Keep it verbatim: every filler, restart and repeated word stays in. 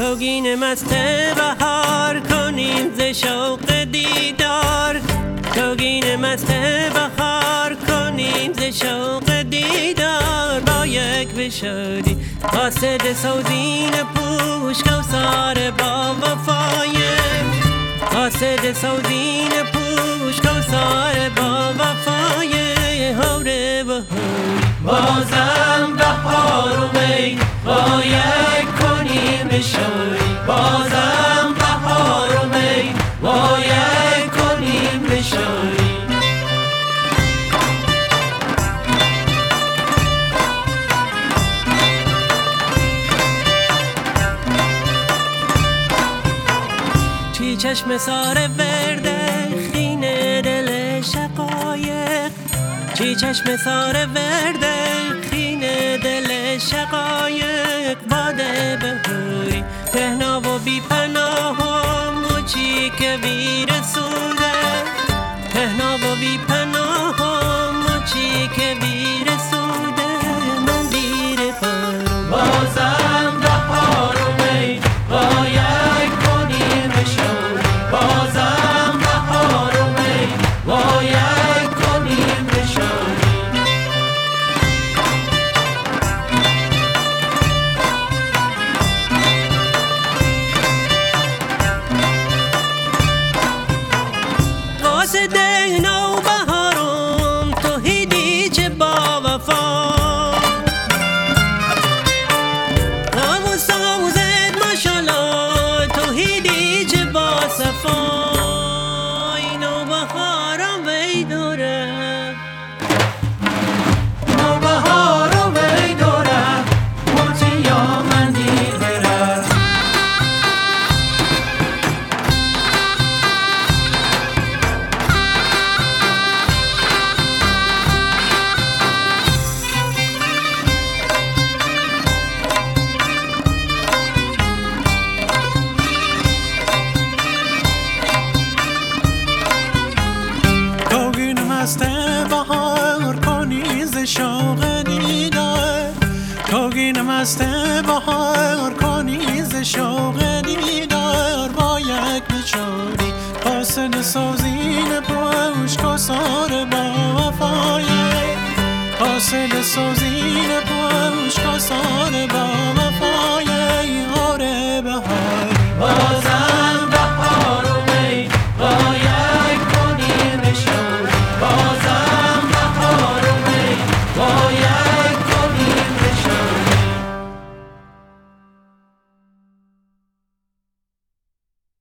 توگین مست بهار کنیم ز شوق دیدار، توگین مست بهار کنیم ز شوق دیدار. با یک بشاری قاصد سوزین پوش کوثر با وفای، قاصد سوزین پوش کوثر با وفای. هوره و هوری بازم بهار اومد با یک کنیم بشاری، بازم بهار اومد با یک کنیم بشاری. چی چشم سار ورده خینه دل شقایق، چی چشم سار ورده خینه دل شقایق. باده بهوری تهنا و بی پناهم موچی که بی رسوله، تهنا و بی پناهم موچی که بی رسوله. من دیر پرم بازم بهار اومد با یک کنیم بشاری، بازم بهار اومد با یک کنیم بشاری. قاصد نو بهارم توحیدی چه با وفا، نامو سوزد ماشالله توحیدی چه با صفا. نو بهارم وی دوره، نو بهارم وی دوره موچی یا من دیر بره. مست بهار کنی ز شوق دیدار، توگین مست بهار کنی ز شوق دیدار. با یک بشاری قاصد سوزین پوش کوثر با وفای، قاصد سوزین پوش کوثر با وفای.